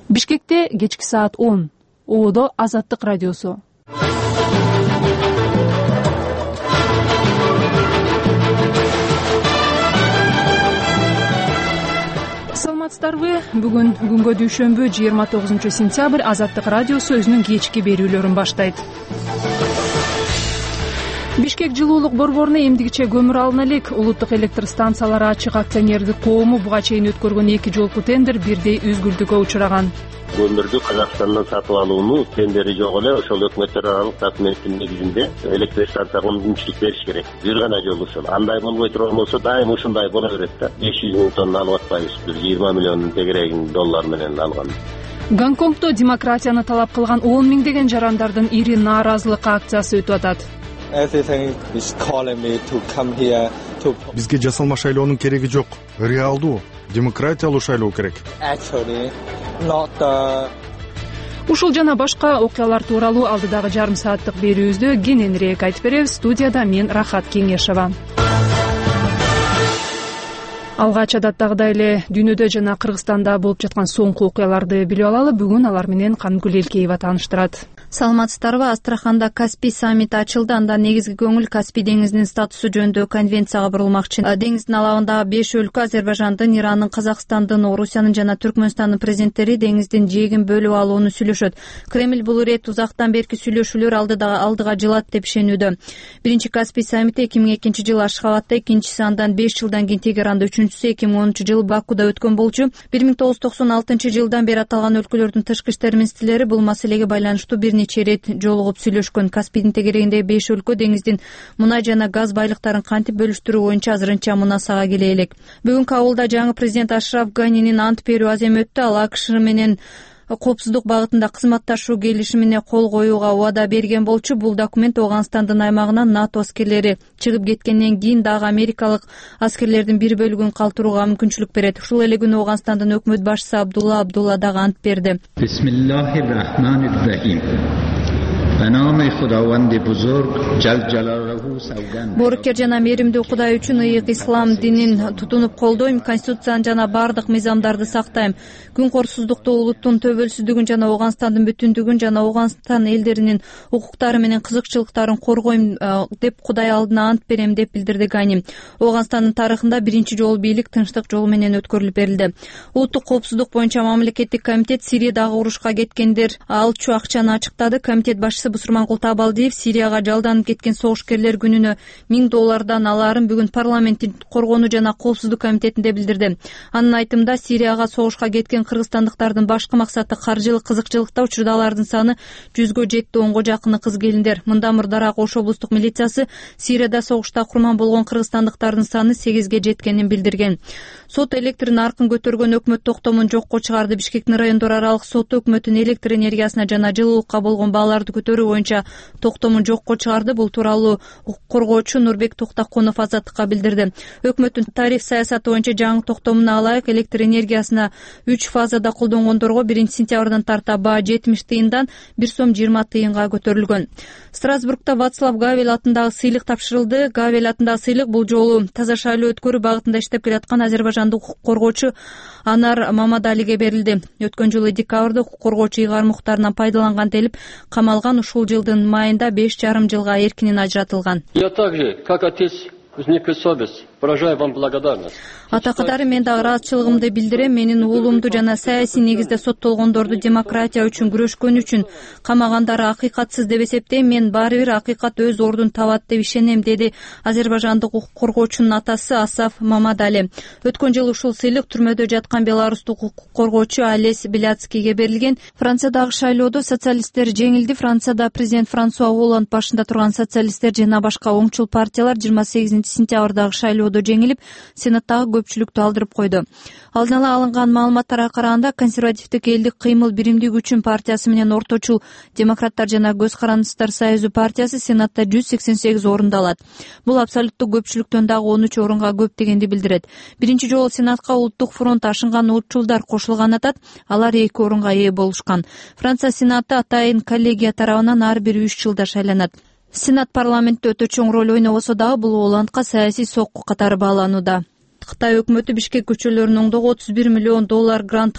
Бишкекте кечки саат 10. Оодо Азаттык радиосу. Саламатсыздарбы? Бүгүн күнгө дүйшөмбү 29 сентябрь Азаттык радиосу өзүнүн кечки берүүлөрүн баштайт. Бишкек жылуулук борборуна эмдигиче көмүр алына элек. Улуттук электр станциялары ачык акционердик коому буга чейин өткөргөн 2 жолку тендер бирдей үзгүлтүккө учураган. Көмүрдү Казакстандан сатып алуунун тендери жок эле, ошол өкмөттөр аралык документтин негизинде электр станцияга мүмкүнчүлүк бериш керек. Бир гана жол ушул. Андай болбой турган болсо дайым ушундай боло берет да. 500 000 тонна алып атпайбыз. Бир 20 миллион тегерегин доллар менен алган. Гонконгдо демократияны талап кылган 10 миңдеген жарандардын ири нааразылык акциясы өтүп атат. Бизге жасалма шайлоонун кереги жок. Реалдуу, демократиялуу шайлоо керек. Ушул жана башка окуялар тууралуу алдыдагы жарым сааттык берүүбүздө кененирээк айтып беребиз. Студияда мен Рахат Кеңешова. Алгач адаттагыдай эле дүйнөдө жана Кыргызстанда болуп жаткан соңку окуяларды билип алалы. Бүгүн алар менен Каныкүл Элкеева тааныштырат. Саламатсыздарбы? Астраханда Каспий саммити ачылды. Анда негизги көңүл Каспий деңизинин статусу жөнүндө конвенцияга бурулмакчы. Деңиздин алабындагы 5 өлкө Азербайжандын, Ирандын, Казакстандын, Орусиянын жана Түркмөнстандын президенттери деңиздин жээгин бөлүп алууну сүйлөшөт. Кремль бул ирет узактан берки сүйлөшүүлөр алдыга жылат деп ишенүүдө. Биринчи Каспий саммити 2002 жылы Ашхабадда, экинчиси андан 5 жылдан кийин Тегеранда, үчүнчүсү 2010 жылы Бакуда өткөн болчу. 1996 жылдан бери аталган өлкөлөрдүн тышкы иштер министрлери бул маселеге байланыштуу нече рет жолугуп сүйлөшкөн. Каспийдин тегерегиндеги 5 өлкө деңиздин мунай жана газ байлыктарын кантип бөлүштүрүү боюнча азырынча мунасага келе элек. Бүгүн Кабулда жаңы президент Ашраф Ганинин ант берүү аземи өттү. Ал АКШ менен коопсуздук багытында кызматташуу келишимине кол коюуга убада берген болчу. Бул документ Ооганстандын аймагынан НАТО аскерлери чыгып кеткенден кийин дагы америкалык аскерлердин бир бөлүгүн калтырууга мүмкүнчүлүк берет. Ушул эле күнү Ооганстандын өкмөт башчысы Абдулла дагы ант берди. Боорукер жана мээримдүү Кудай үчүн ыйык ислам динин тутунуп колдойм, конституцияны жана бардык мыйзамдарды сактайм. Күн корсуздукту, улуттун төбөлсүздүгүн жана Ооганстандын бүтүндүгүн жана Ооганстан элдеринин укуктары менен кызыкчылыктарын коргойм деп Кудай алдына ант берем деп билдирди Гани. Ооганстандын тарыхында биринчи жолу бийлик тынчтык жолу менен өткөрүлүп берилди. Улуттук коопсуздук боюнча мамлекеттик комитет Сириядагы урушка кеткендер алчу акчаны ачыктады. Комитет башчысы Бусурманкул Табалдиев Сирияга жалданып кеткен согушкерлер күнүнө $1000 алаарын бүгүн парламенттин коргонуу жана коопсуздук комитетинде билдирди. Анын айтымында Сирияга согушка кеткен кыргызстандыктардын башкы максаты каржылык кызыкчылыкта, учурда алардын саны 100гө жетти, 10го жакыны кыз келиндер. Мындан мурдараак Ош облустук милициясы Сирияда согушта курман болгон кыргызстандыктардын саны 8ге жеткенин билдирген. Сот электр наркын көтөргөн өкмөт токтомун жокко чыгарды. Бишкектин райондор аралык соту өкмөттүн электр энергиясына жана жылуулукка болгон бааларды көтөрүү боюнча токтомун жокко чыгарды. Бул тууралуу укук коргоочу Нурбек Токтакунов Азаттыкка билдирди. Өкмөттүн тариф саясаты боюнча жаңы токтомуна ылайык электр энергиясына 3 фазада колдонгондорго 1 сентябрдан тарта баа 70 тыйындан 1 сом 20 тыйынга көтөрүлгөн. Страсбургда Вацлав Гавел атындагы сыйлык тапшырылды. Гавел атындагы сыйлык бул жолу таза шайлоо өткөрүү багытында иштеп келаткан азербайжандык укук коргоочу Анар Мамадалиге берилди. Өткөн жылы декабрда укук коргоочу ыйгарым укуктарынан пайдаланган делип камалган. Ушул жылдын майында 5,5 жылга эркинен ажыратылган. Я также, как отец, возникли совесть. Выражаю вам благодарность. Атакадары мен дагы ыраазычылыгымды билдирем. Менин уулумду жана саясий негизде соттолгондорду демократия үчүн күрөшкөн үчүн камагандары акыйкатсыз деп эсептейм. Мен баары бир акыйкат өз ордун табат деп ишенем, деди азербайжандык укук коргоочунун атасы Асаф Мамадали. Өткөн жылы ушул сыйлык түрмөдө жаткан беларустук укук коргоочу Алес Беляцкийге берилген. Франциядагы шайлоодо социалисттер жеңилди. Францияда президент Франсуа Олланд башында турган социалисттер жана башка оңчул партиялар 28 сентябрдагы шайлоодо жеңилип, сенаттагы көпчүлүктү алдырып койду. Алдын ала алынган маалыматтарга караганда, консервативдик элдик кыймыл биримдиги үчүн партиясы менен орточул демократтар жана көз карандыстар союзу партиясы сенатта 188 орунду алат. Бул абсолюттук көпчүлүктөн дагы 13 орунга көп дегенди билдирет. Биринчи жолу сенатка улуттук фронт ашынган улутчулдар кошулган атат. Алар 2 орунга ээ болушкан. Франция сенаты атайын коллегия тарабынан ар бир 3 жылда шайланат. Сенат парламентте өтө чоң роль ойнобосо дагы бул Оландка саясий сокку катары бааланууда. Кытай өкмөтү Бишкек көчөлөрүнүн оңдоого $31 миллион грант